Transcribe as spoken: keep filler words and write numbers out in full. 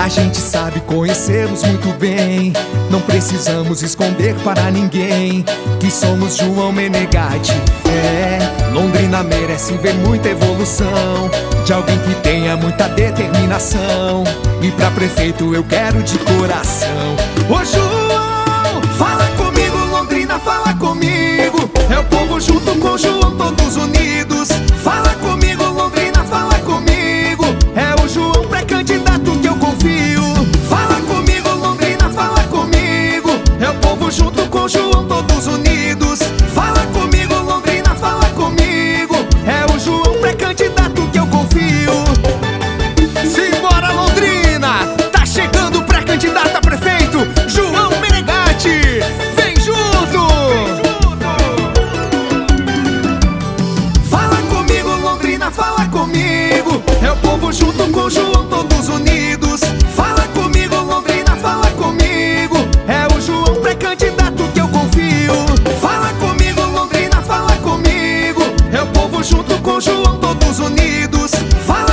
A gente sabe, conhecemos muito bem. Não precisamos esconder para ninguém que somos João Menegatti. É, Londrina merece ver muita evolução de alguém que tenha muita determinação. E pra prefeito eu quero de coração. Ô João, fala comigo, Londrina, fala comigo. É o povo junto com o João, todos unidos. Fala comigo, Londrina, fala comigo. É o João pré-candidato que eu confio. Fala comigo, Londrina, fala comigo. É o povo junto com o João, todos unidos. Fala comigo, Londrina, fala comigo. É o João pré-candidato que eu confio. Simbora, Londrina! Tá chegando o pré-candidato a prefeito, João Menegatti! Vem junto! Fala comigo, Londrina, fala comigo. É o povo junto com o João, todos unidos. Fala comigo, Londrina, fala comigo. É o João pré-candidato que eu confio. Fala comigo, Londrina, fala comigo. É o povo junto com o João, todos unidos. Fala